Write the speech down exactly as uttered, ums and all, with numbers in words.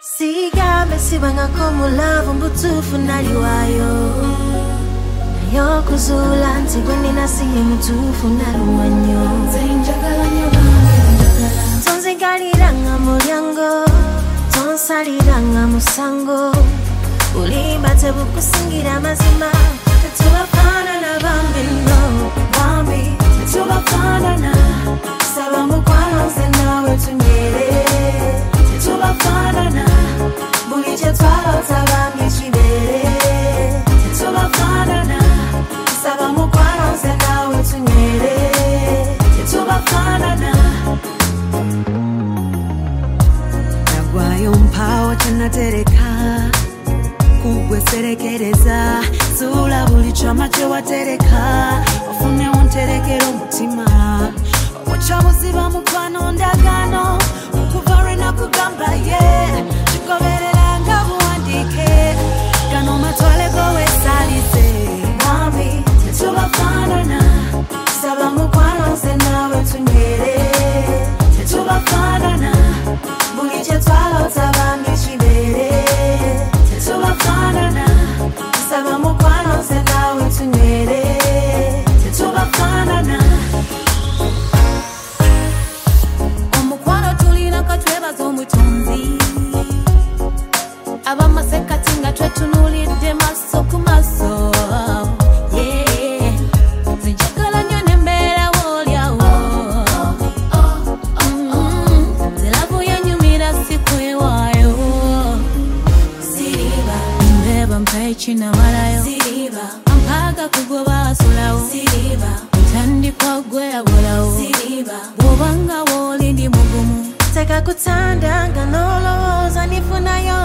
Sigabe sibanga como love mbutufu naliwayo Yo kuzula nti gweni nasiye mtufu naluwanyo Zinjagala nyobanga Tonzigaliranga mulyango Tonsaliranga musango Ulimba tebukusingira mazima Tetubafana na bambino Bambi tetubafana na Saba mukwano zenawe tunyere Tetubafana na Buliche twala utabamye chibere Tetubafana na Saba mukwano zenawe tunyere Tetubafana na Nagwayo mpawo tenatereka Kugwe serekereza Sula bulicho amache watereka Ofune wonterekero mutima Omucha muziba mukwano ndagano Ukuvare na kugamba ye Chikoberera nga buwandike Gano matwale gowe salize Mami, tetubafana na Saba mukwano zenawe tunyere Tetubafana na Buliche twala utabamye chibere Tetubafana na Saba mukwano zenawe tunyere Tetubafana na Omukwano tulina katwebaza omutonzi Abamaseka tinga twetunulidde maso ku maso Yeah Zinjagala nnyo n'embeera w'olyawo Zilavu yanyumira sikwewaayo Siriba Mbeba mpa ekinamalayo Siriba Ampaga kugoba asulawo Siriba Ntandikwa gwe yabulawo Siriba Bw'obanga w'oli ndi mugumu Teka kutanda nga nolowooza nifuna yo